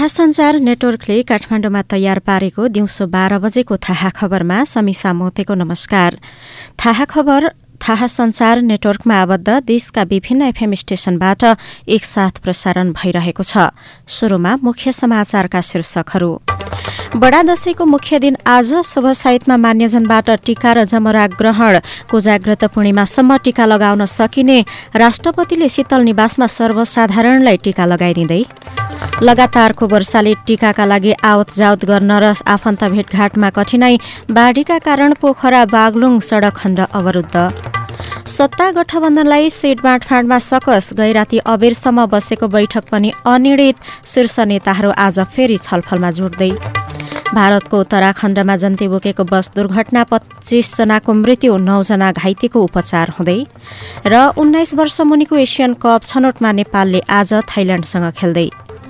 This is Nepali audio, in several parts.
थाहा सञ्चार नेटवर्कले काठमाडौँमा तयार पारेको दिउँसो 12 बजेको थाहा खबरमा समीसा मोतेको नमस्कार। थाहा सञ्चार नेटवर्कमा आबद्ध देशका विभिन्न एफएम स्टेशनबाट एकसाथ प्रसारण भइरहेको छ। सुरुमा मुख्य समाचारका शीर्षकहरू। बडा दशैंको मुख्य दिन आज शुभ साइतमा मान्यजनबाट टीका र जमरा ग्रहण। कोजाग्रत पूर्णिमासम्म टीका लगाउन सकिने राष्ट्रपतिले शीतल निवासमा सर्वसाधारणलाई टीका लगाइदिँदै। लगातारको वर्षाले टीकाका लागि आवत जावत गर्न र आफन्त भेटघाटमा कठिनाई। बाढीका कारण पोखरा बागलुङ सडक खण्ड अवरुद्ध। सत्ता गठबन्धनलाई सिट बाँडफाँडमा सकस। गैराती अबेरसम्म बसेको बैठक पनि अनिर्णित। शीर्ष नेताहरू आज फेरि छलफलमा जोड्दै। भारतको उत्तराखण्डमा जन्ती बोकेको बस दुर्घटना 25 जनाको मृत्यु, 9 जना घाइतेको उपचार हुँदै। र 19 वर्ष मुनिको एसियन कप छनौटमा नेपालले आज थाइल्याण्डसँग खेल्दै।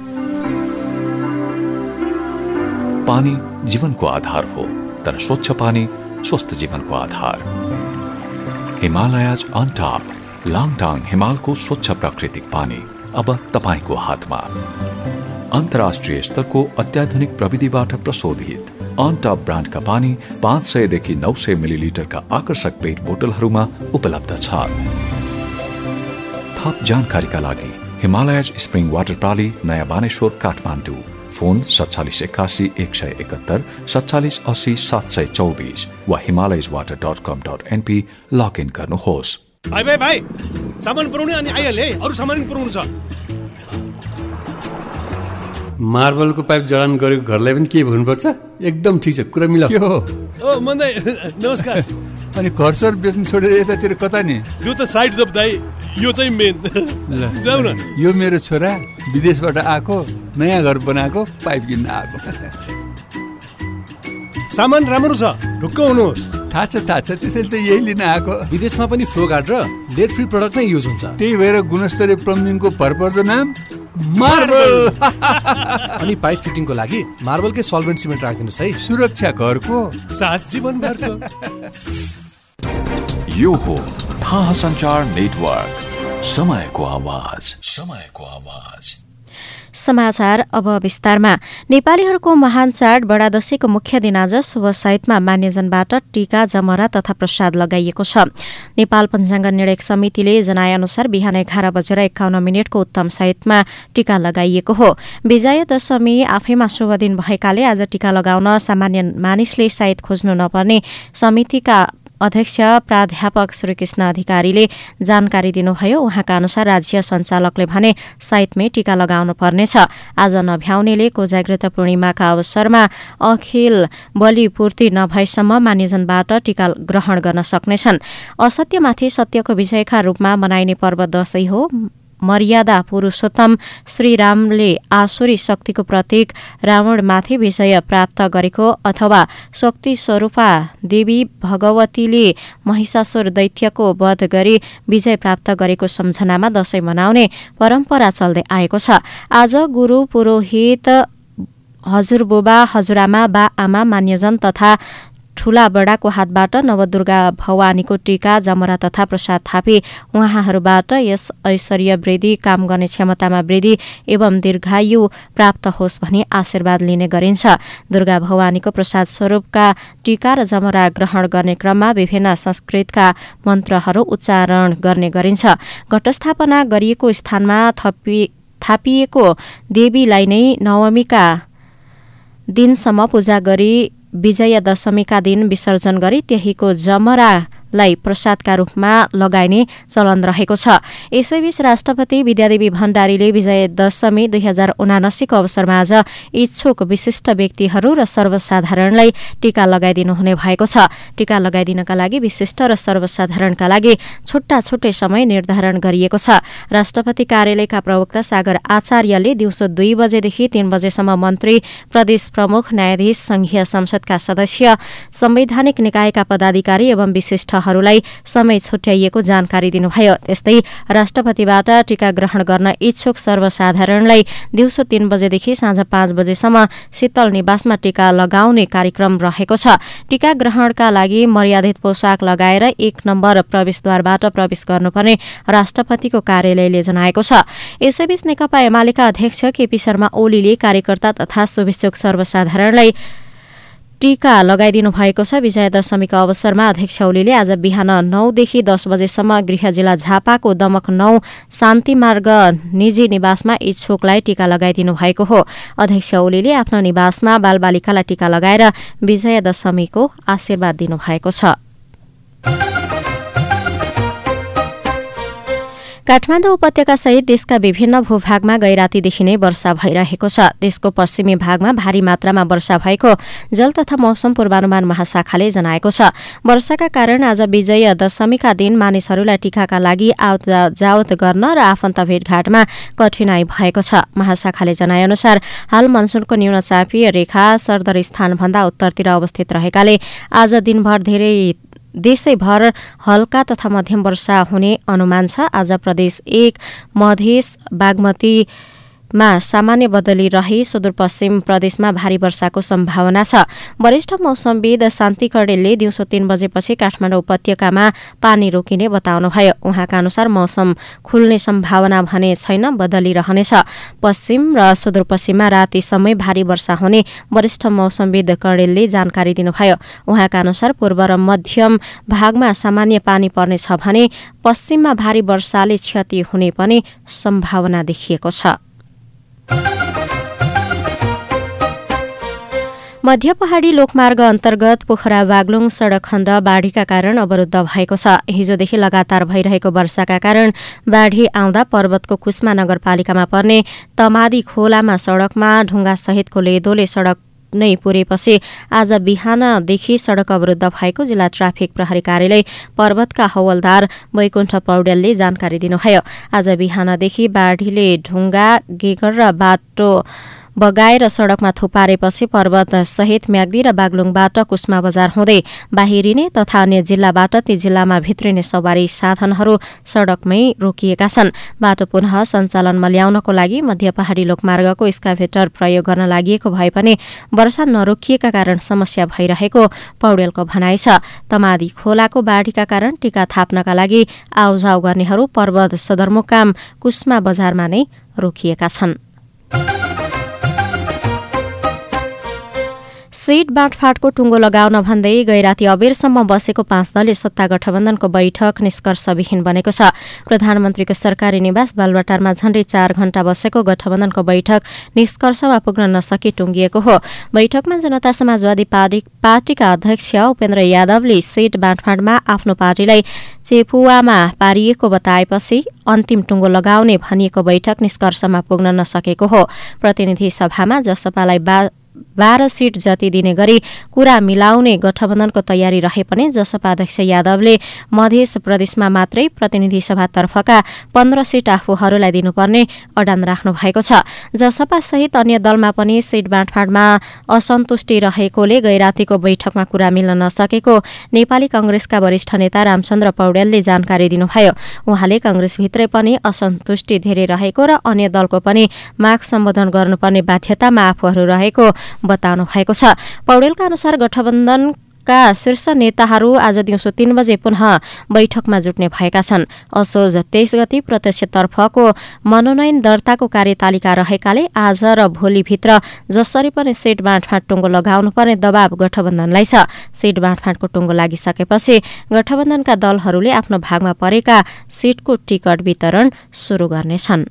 पानी जीवनको आधार हो, तर स्वच्छ पानी स्वस्थ जीवनको आधार। हिमालयज अन टप लाङटाङ हिमालको स्वच्छ प्राकृतिक पानी अब तपाईको हातमा। अन्तर्राष्ट्रिय स्तरको अत्याधुनिक प्रविधिबाट प्रशोधित अन टप ब्रान्डका पानी 500 देखि 900 मिलिलिटरका आकर्षक पेट बोतलहरूमा उपलब्ध छ। थप जानकारीका लागि हिमालयज स्प्रिङ वाटर प्राली, नयाँ बानेश्वर, काठमाडौँ। फोन 4781 171 47 80 724 वा himalayaswater.com.np लगइन गर्नुहोस्। भाइ सामान पुर्याउने अनि आइहाले, अरु सामान पनि पुर्याउनु छ। मार्बलको पाइप जडान गरेको घरलाई पनि के भन्नुपर्छ? एकदम ठिक छ, कुरा मिलाऊ। के हो? ओ मन्दै नमस्कार। अनि घरसर बेच्नु छोडेर यतातिर कता नि? यो त साइड जब दाइ, यो चाहिँ मेन। जाऊ न। यो मेरो छोरा विदेशबाट आएको, नयाँ घर बनाएको, पाइप किन्न आएको। सामान राम्रो छ, ढुक्क हुनुहोस्। थाहा छ, त्यसैले त यही लिन आएको। विदेशमा पनि फ्लो गार्ड र लेड फ्री प्रोडक्ट नै युज हुन्छ। त्यही भएर गुणस्तरीय प्लम्बिङको भरपर्दो नाम मार्बल। अनि पाइप फिटिङको लागि मार्बलकै सल्भेन्ट सिमेन्ट राखिदिनुस् है। सुरक्षा घरको साथ जीवन भरको। यो हो थाहा सञ्चार नेटवर्क, समयको आवाज। समाचार अब विस्तारमा। नेपालीहरूको महान चाड बडा दशैंको मुख्य दिन आज शुभ साइतमा मान्यजनबाट टीका, जमरा तथा प्रसाद लगाइएको छ। नेपाल पञ्चाङ्ग निर्णयक समितिले जनाएअनुसार बिहान 11:51 को उत्तम साइतमा टीका लगाइएको हो। विजय दशमी आफैमा शुभ दिन भएकाले आज टीका लगाउन सामान्य मानिसले साइत खोज्नु नपर्ने समितिका अध्यक्ष प्राध्यापक श्रीकृष्ण अधिकारीले जानकारी दिनुभयो। उहाँका अनुसार राज्य सञ्चालकले भने साइतमै टीका लगाउनु पर्नेछ। आज नभ्याउनेले कोजाग्रत पूर्णिमाका अवसरमा अखिल बलिपूर्ति नभएसम्म मान्यजनबाट टीका ग्रहण गर्न सक्नेछन्। असत्यमाथि सत्यको विजयका रूपमा मनाइने पर्व दशैं हो। मर्यादा पुरुषोत्तम श्रीरामले आसुरी शक्तिको प्रतीक रावणमाथि विजय प्राप्त गरेको अथवा शक्ति स्वरूपा देवी भगवतीले महिषासुर दैत्यको वध गरी विजय प्राप्त गरेको सम्झनामा दशैं मनाउने परम्परा चल्दै आएको छ। आज गुरु, पुरोहित, हजुरबुबा, हजुरआमा, बा आमा, मान्यजन तथा ठूला बडाको हातबाट नवदुर्गा भवानीको टीका, जमरा तथा प्रसाद थापी उहाँहरूबाट यस ऐश्वर्य वृद्धि, काम गर्ने क्षमतामा वृद्धि एवं दीर्घायु प्राप्त होस् भनी आशीर्वाद लिने गरिन्छ। दुर्गा भवानीको प्रसाद स्वरूपका टीका र जमरा ग्रहण गर्ने क्रममा विभिन्न संस्कृतका मन्त्रहरू उच्चारण गर्ने गरिन्छ। घटस्थापना गरिएको स्थानमा थापिएको देवीलाई नै नवमीका दिनसम्म पूजा गरी विजय दशमीका दिन विसर्जन गरी त्यहीको जमरालाई प्रसादका रूपमा लगाइने चलन रहेको छ। यसैबीच राष्ट्रपति विद्यादेवी भण्डारीले विजय दशमी 2079 को अवसरमा आज इच्छुक विशिष्ट व्यक्तिहरू र सर्वसाधारणलाई टीका लगाइदिनु हुने भएको छ। टीका लगाइदिनका लागि विशिष्ट र सर्वसाधारणका लागि छुट्टा छुट्टै समय निर्धारण गरिएको छ। राष्ट्रपति कार्यालयका प्रवक्ता सागर आचार्यले दिउँसो 2 बजेदेखि 3 बजेसम्म मन्त्री, प्रदेश प्रमुख, न्यायाधीश, संघीय संसदका सदस्य, संवैधानिक निकायका पदाधिकारी एवं विशिष्ट वर्गहरूलाई समय छुट्याइएको जानकारी दिनुभयो। त्यस्तै राष्ट्रपतिबाट टीका ग्रहण गर्न इच्छुक सर्वसाधारणलाई दिउँसो 3 बजेदेखि साँझ 5 बजेसम्म शीतल निवासमा टीका लगाउने कार्यक्रम रहेको छ। टीका ग्रहणका लागि मर्यादित पोसाक लगाएर 1 नम्बर प्रवेशद्वारबाट प्रवेश गर्नुपर्ने राष्ट्रपतिको कार्यालयले जनाएको छ। यसैबीच नेकपा एमालेका अध्यक्ष केपी शर्मा ओलीले कार्यकर्ता तथा शुभेच्छुक सर्वसाधारणलाई टीका लगाइदिनु भएको छ। विजया दशमीको अवसरमा अध्यक्ष ओलीले आज बिहान 9 देखि 10 बजेसम्म गृह जिल्ला झापाको दमक 9 शान्ति मार्ग निजी निवासमा इच्छुकलाई टीका लगाइदिनु भएको हो। अध्यक्ष ओलीले आफ्नो निवासमा बालबालिकालाई टीका लगाएर विजया दशमीको आशीर्वाद दिनुभएको छ। काठमाडौँ उपत्यका सहित देशका विभिन्न भूभागमा गैरातीदेखि नै वर्षा भइरहेको छ। देशको पश्चिमी भागमा भारी मात्रामा वर्षा भएको जल तथा मौसम पूर्वानुमान महाशाखाले जनाएको छ। वर्षाका कारण आज विजय दशमीका दिन मानिसहरूलाई टीकाका लागि आवत जावत गर्न र आफन्त भेटघाटमा कठिनाई भएको छ। महाशाखाले जनाएअनुसार हाल मनसुनको न्यून चापीय रेखा सरदर स्थानभन्दा उत्तरतिर अवस्थित रहेकाले आज दिनभर देशैभर हल्का तथा मध्यम वर्षा हुने अनुमान छ। आज प्रदेश 1 मधेस बागमतीमा सामान्य बदली रही सुदूरपश्चिम प्रदेशमा भारी वर्षाको सम्भावना छ। वरिष्ठ मौसमविद शान्ति कडेलले दिउँसो 3 बजेपछि काठमाडौँ उपत्यकामा पानी रोकिने बताउनुभयो। उहाँका अनुसार मौसम खुल्ने सम्भावना भने छैन, बदली रहनेछ। पश्चिम र सुदूरपश्चिममा राति समय भारी वर्षा हुने वरिष्ठ मौसमविद कडेलले जानकारी दिनुभयो। उहाँका अनुसार पूर्व र मध्यम भागमा सामान्य पानी पर्नेछ भने पश्चिममा भारी वर्षाले क्षति हुने पनि सम्भावना देखिएको छ। मध्य पहाडी लोकमार्ग अन्तर्गत पोखरा बागलुङ सड़क खण्ड बाढीका कारण अवरुद्ध भएको छ। हिजोदेखि लगातार भइरहेको वर्षाका कारण बाढी आउँदा पर्वतको कुस्मा नगरपालिकामा पर्ने तमादी खोलामा सड़कमा ढुङ्गा सहितको लेदोले सड़क नै पुरेपछि आज बिहानदेखि सड़क अवरुद्ध भएको जिल्ला ट्राफिक प्रहरी कार्यालय पर्वतका हवलदार वैकुण्ठ पौडेलले जानकारी दिनुभयो। आज बिहानदेखि बाढीले ढुङ्गा गेगर र बाटो बगाएर सड़कमा थुपारेपछि पर्वत सहित म्याग्दी र बागलुङबाट कुस्मा बजार हुँदै बाहिरिने तथा अन्य जिल्लाबाट ती जिल्लामा भित्रिने सवारी साधनहरू सड़कमै रोकिएका छन्। बाटो पुनः सञ्चालनमा ल्याउनको लागि मध्य पहाडी लोकमार्गको स्काभेटर प्रयोग गर्न लागि भए पनि वर्षा नरोकिएका कारण समस्या भइरहेको पौडेलको भनाइ छ। तमादी खोलाको बाढीका कारण टीका थाप्नका लागि आउजाउ गर्नेहरू पर्वत सदरमुकाम कुस्मा बजारमा नै रोकिएका छन्। सीट बाँडफाँडको टुङ्गो लगाउन भन्दै गैराती अबेरसम्म बसेको 5 दलीय सत्ता गठबन्धनको बैठक निष्कर्षविहीन बनेको छ। प्रधानमन्त्रीको सरकारी निवास बालुवाटारमा झण्डै 4 घण्टा बसेको गठबन्धनको बैठक निष्कर्षमा पुग्न नसकी टुङ्गिएको हो। बैठकमा जनता समाजवादी पार्टीका अध्यक्ष उपेन्द्र यादवले सीट बाँडफाँडमा आफ्नो पार्टीलाई चेपुवामा पारिएको बताएपछि अन्तिम टुङ्गो लगाउने भनिएको बैठक निष्कर्षमा पुग्न नसकेको हो। प्रतिनिधि सभामा जसपालाई 12 सीट जति दिने गरी कुरा मिलाउने गठबन्धनको तयारी रहे पनि जसपा अध्यक्ष यादवले मध्य प्रदेशमा मात्रै प्रतिनिधि सभातर्फका 15 सीट आफूहरूलाई दिनुपर्ने अडान राख्नु भएको छ। जसपा सहित अन्य दलमा पनि सीट बाँडफाँडमा असन्तुष्टि रहेकोले गैरातीको बैठकमा कुरा मिल्न नसकेको नेपाली कांग्रेसका वरिष्ठ नेता रामचन्द्र पौडेलले जानकारी दिनुभयो। उहाँले कांग्रेसभित्रै पनि असन्तुष्टि धेरै रहेको र अन्य दलको पनि माग सम्बोधन गर्नुपर्ने बाध्यतामा आफूहरू रहेको बताउनु भएको छ। पौडेलका अनुसार गठबन्धनका शीर्ष नेताहरू आज दिउँसो 3 बजे पुनः बैठकमा जुट्ने भएका छन्। असोज 23 गति प्रत्यक्षतर्फको मनोनयन दर्ताको कार्यतालिका रहेकाले आज र भोलिभित्र जसरी पनि सीट बाँडफाँड टुङ्गो लगाउनुपर्ने दबाव गठबन्धनलाई छ। सीट बाँडफाँडको टुङ्गो लागिसकेपछि गठबन्धनका दलहरूले आफ्नो भागमा परेका सीटको टिकट वितरण सुरु गर्नेछन्।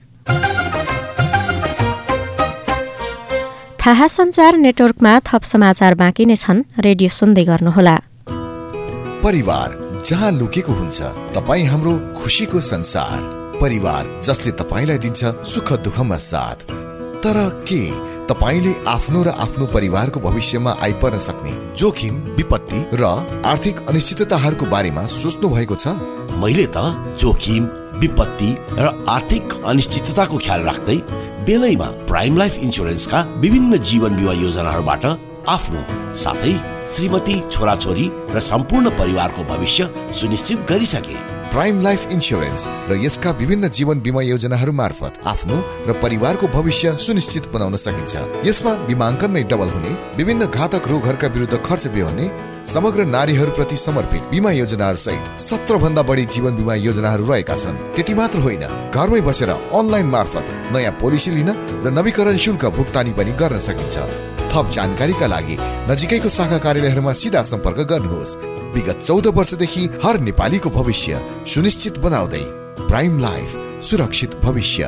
थाहा सञ्चार नेटवर्कमा थप समाचार बाँकी नै छन्। रेडियो सुन्दै गर्नुहोला। परिवार जहाँ लुकेको हुन्छ तपाई हाम्रो खुशीको संसार। परिवार जसले तपाईलाई दिन्छ सुख दुःखमा साथ। तर के तपाईले आफ्नो र आफ्नो परिवारको भविष्यमा आइपर्न सक्ने जोखिम, विपत्ति र आर्थिक अनिश्चितताहरूको बारेमा सोच्नु भएको छ? मैले त जोखिम, विपत्ति र आर्थिक अनिश्चितताको ख्याल राख्दै बेलैमा प्राइम लाइफ इन्स्योरेन्सका विभिन्न जीवन बीमा योजनाहरूबाट आफ्नो साथै श्रीमती, छोराछोरी र सम्पूर्ण परिवारको भविष्य सुनिश्चित गरिसके। प्राइम लाइफ इन्स्योरेन्स र यसका विभिन्न जीवन बिमा योजनाहरू मार्फत आफ्नो र परिवारको भविष्य सुनिश्चित बनाउन सकिन्छ। यसमा बिमाङ्कन नै डबल हुने, विभिन्न घातक रोगहरूका विरुद्ध खर्च बेहोर्ने, समग्र नारीहरूप्रति समर्पित बिमा योजनाहरू सहित 17 भन्दा बढी जीवन बिमा योजनाहरू रहेका छन्। त्यति मात्र होइन, घरमै बसेर अनलाइन मार्फत नयाँ पोलिसी लिन र नवीकरण शुल्क भुक्तानी पनि गर्न सकिन्छ। थप जानकारीका लागि नजिकैको शाखा कार्यालयहरूमा सिधा सम्पर्क गर्नुहोस्। विगत 14 वर्षदेखि हर नेपालीको भविष्य सुनिश्चित बनाउँदै प्राइम लाइफ, सुरक्षित भविष्य।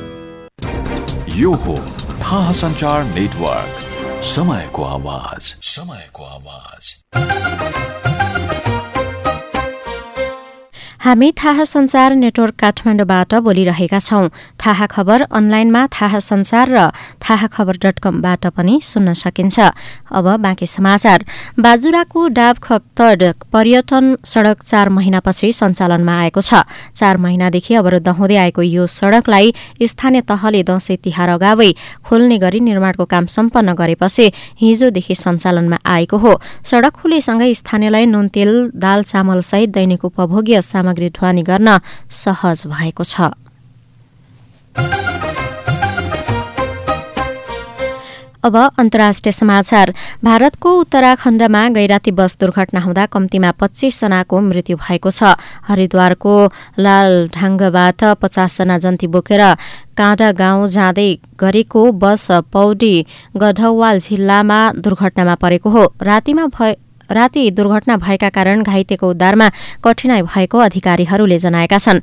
यो हो थाहा सञ्चार नेटवर्क, समयको आवाज, समयको आवाज। हामी थाहा सञ्चार नेटवर्क काठमाडौँबाट बोलिरहेका छौं। थाहा खबर अनलाइनमा थाहा सञ्चार र थाहाखबर.com-बाट पनि सुन्न सकिन्छ। अब बाँकी समाचार। बाजुराको डाब खप्तड पर्यटन सड़क 4 महिनापछि सञ्चालनमा आएको छ। 4 महिनादेखि अवरुद्ध हुँदै आएको यो सड़कलाई स्थानीय तहले दशैं तिहार अगावै खोल्ने गरी निर्माणको काम सम्पन्न गरेपछि हिजोदेखि सञ्चालनमा आएको हो। सड़क खुलेसँगै स्थानीयलाई नुन, तेल, दाल, चामल सहित दैनिक उपभोग्य सामग्री ढुवानी गर्न सहज भएको छ। अब अन्तर्राष्ट्रिय समाचार। भारतको उत्तराखण्डमा गैराती बस दुर्घटना हुँदा कम्तीमा 25 जनाको मृत्यु भएको छ। हरिद्वारको लालढाङ्गबाट 50 जना जन्ती बोकेर काँडा गाउँ जाँदै गरेको बस पौडी गढवाल जिल्लामा दुर्घटनामा परेको हो। राति दुर्घटना भएका कारण घाइतेको उद्धारमा कठिनाई भएको अधिकारीहरूले जनाएका छन्।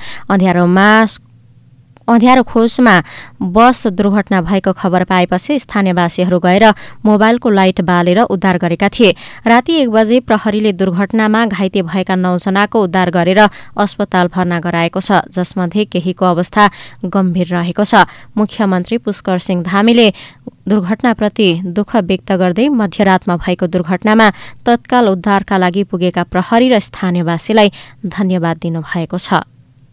अँध्यारो खोजमा बस दुर्घटना भएको खबर पाएपछि स्थानीयवासीहरू गएर मोबाइलको लाइट बालेर उद्धार गरेका थिए। राति 1 बजे प्रहरीले दुर्घटनामा घाइते भएका 9 जनाको उद्धार गरेर अस्पताल भर्ना गराएको छ, जसमध्ये केहीको अवस्था गम्भीर रहेको छ। मुख्यमन्त्री पुष्कर सिंह धामीले दुर्घटनाप्रति दुःख व्यक्त गर्दै मध्यरातमा भएको दुर्घटनामा तत्काल उद्धारका लागि पुगेका प्रहरी र स्थानीयवासीलाई धन्यवाद दिनुभएको छ।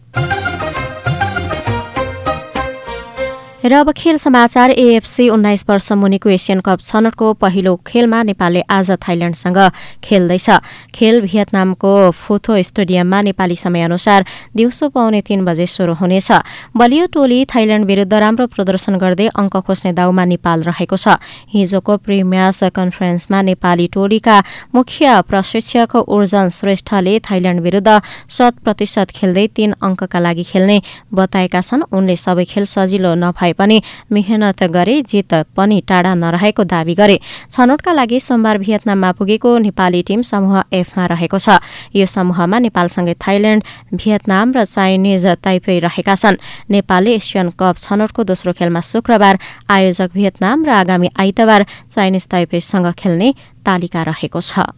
र अब खेल समाचार। एएफसी 19 वर्ष मुनिको एसियन कप छनौटको पहिलो खेलमा नेपालले आज थाइल्याण्डसँग खेल्दैछ। खेल भियतनामको फुथो स्टेडियममा नेपाली समयअनुसार दिउँसो 2:45 बजे सुरु हुनेछ। बलियो टोली थाइल्याण्ड विरुद्ध राम्रो प्रदर्शन गर्दै अंक खोज्ने दाउमा नेपाल रहेको छ। हिजोको प्रिम्याच कन्फरेन्समा नेपाली टोलीका मुख्य प्रशिक्षक उर्जन श्रेष्ठले थाइल्याण्ड विरुद्ध 100% खेल्दै 3 अंकका लागि खेल्ने बताएका छन्। उनले सबै खेल सजिलो नभए पनि मेहनत गरे, जित पनि टाढा नरहेको दावी गरे। छनौटका लागि सोमबार भियतनाममा पुगेको नेपाली टिम समूह एफमा रहेको छ। यो समूहमा नेपालसँगै थाइल्याण्ड, भियतनाम र चाइनिज ताइपे रहेका छन्। नेपालले एसियन कप छनौटको दोस्रो खेलमा शुक्रबार आयोजक भियतनाम र आगामी आइतबार चाइनिज ताइपेसँग खेल्ने तालिका रहेको छ।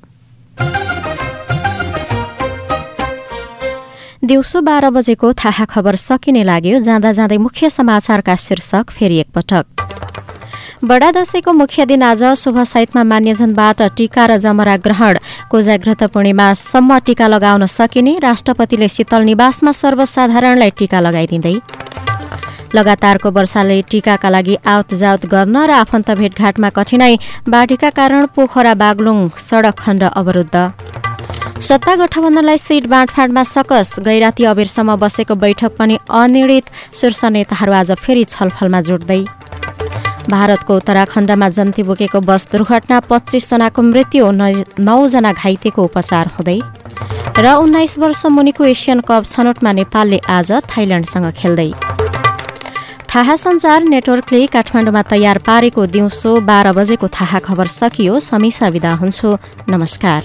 दिउँसो 12 बजेको थाहा खबर सकिने लाग्यो। जाँदा जाँदै मुख्य समाचारका शीर्षक फेरि एकपटक। बडा दशैंको मुख्य दिन आज शुभ साइतमा मान्यजनबाट टीका र जमरा ग्रहण। कोजाग्रत पूर्णिमासम्म टीका लगाउन सकिने राष्ट्रपतिले शीतल निवासमा सर्वसाधारणलाई टीका लगाइदिँदै। लगातारको वर्षाले टीकाका लागि आवतजावत गर्न र आफन्त भेटघाटमा कठिनाई। बाढीका कारण पोखरा बागलुङ सडक खण्ड अवरुद्ध। सत्ता गठबन्धनलाई सीट बाँडफाँडमा सकस। गैराती अबेरसम्म बसेको बैठक पनि अनिर्णित। शीर्ष नेताहरू आज फेरि छलफलमा जुट्दै। भारतको उत्तराखण्डमा जन्ती बोकेको बस दुर्घटना 25 जनाको मृत्यु, 9 जना घाइतेको उपचार हुँदै। र 19 वर्ष मुनिको एसियन कप छनौटमा नेपालले आज थाइल्याण्डसँग खेल्दै। थाहा सञ्चार नेटवर्कले काठमाडौँमा तयार पारेको दिउँसो 12 बजेको थाहा खबर सकियो। समीसा बिदा हुन्छु। नमस्कार।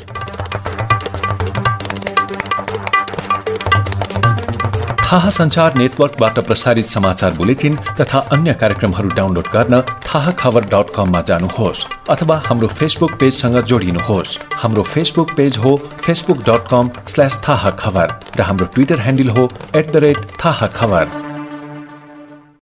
थाहा सञ्चार नेटवर्कबाट प्रसारित समाचार बुलेटिन तथा अन्य कार्यक्रमहरू डाउनलोड गर्न थाहाखबर.com-मा जानुहोस् अथवा हाम्रो फेसबुक पेजसँग जोडिनुहोस्। हाम्रो फेसबुक पेज हो facebook.com/थाहाखबर र हाम्रो ट्विटर ह्यान्डल हो @थाहाखबर।